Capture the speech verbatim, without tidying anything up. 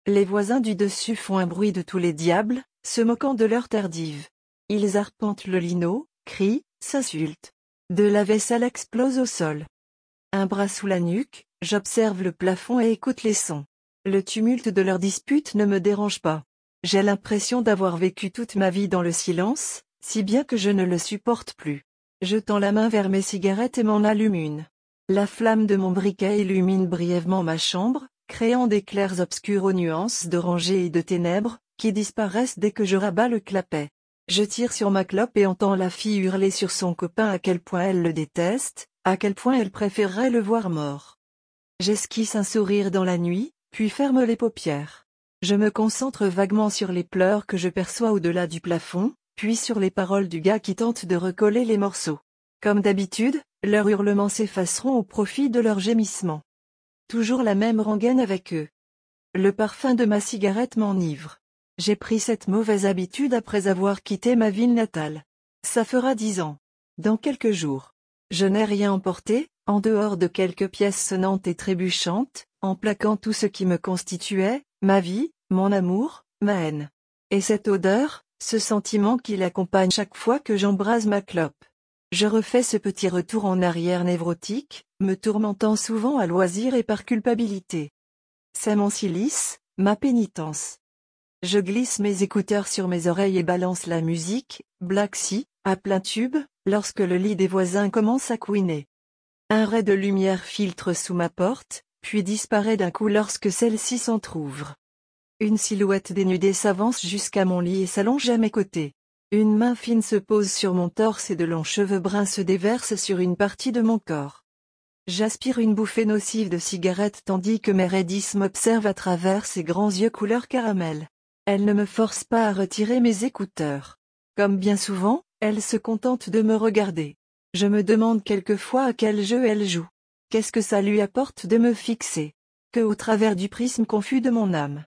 Les voisins du dessus font un bruit de tous les diables, se moquant de l'heure tardive. Ils arpentent le linot, crient, s'insultent. De la vaisselle explose au sol. Un bras sous la nuque, j'observe le plafond et écoute les sons. Le tumulte de leurs disputes ne me dérange pas. J'ai l'impression d'avoir vécu toute ma vie dans le silence, si bien que je ne le supporte plus. Je tends la main vers mes cigarettes et m'en allume une. La flamme de mon briquet illumine brièvement ma chambre, créant des clairs obscurs aux nuances d'orangé et de ténèbres, qui disparaissent dès que je rabats le clapet. Je tire sur ma clope et entends la fille hurler sur son copain à quel point elle le déteste, à quel point elle préférerait le voir mort. J'esquisse un sourire dans la nuit, puis ferme les paupières. Je me concentre vaguement sur les pleurs que je perçois au-delà du plafond, puis sur les paroles du gars qui tente de recoller les morceaux. Comme d'habitude, leurs hurlements s'effaceront au profit de leurs gémissements. Toujours la même rengaine avec eux. Le parfum de ma cigarette m'enivre. J'ai pris cette mauvaise habitude après avoir quitté ma ville natale. Ça fera dix ans. Dans quelques jours. Je n'ai rien emporté, en dehors de quelques pièces sonnantes et trébuchantes, en plaquant tout ce qui me constituait, ma vie, mon amour, ma haine. Et cette odeur, ce sentiment qui l'accompagne chaque fois que j'embrase ma clope. Je refais ce petit retour en arrière névrotique, me tourmentant souvent à loisir et par culpabilité. C'est mon cilice, ma pénitence. Je glisse mes écouteurs sur mes oreilles et balance la musique, Black Sea, à plein tube, lorsque le lit des voisins commence à couiner. Un ray de lumière filtre sous ma porte, puis disparaît d'un coup lorsque celle-ci s'entr'ouvre. Une silhouette dénudée s'avance jusqu'à mon lit et s'allonge à mes côtés. Une main fine se pose sur mon torse et de longs cheveux bruns se déversent sur une partie de mon corps. J'aspire une bouffée nocive de cigarette tandis que Meredith m'observe à travers ses grands yeux couleur caramel. Elle ne me force pas à retirer mes écouteurs. Comme bien souvent, elle se contente de me regarder. Je me demande quelquefois à quel jeu elle joue. Qu'est-ce que ça lui apporte de me fixer? Que au travers du prisme confus de mon âme,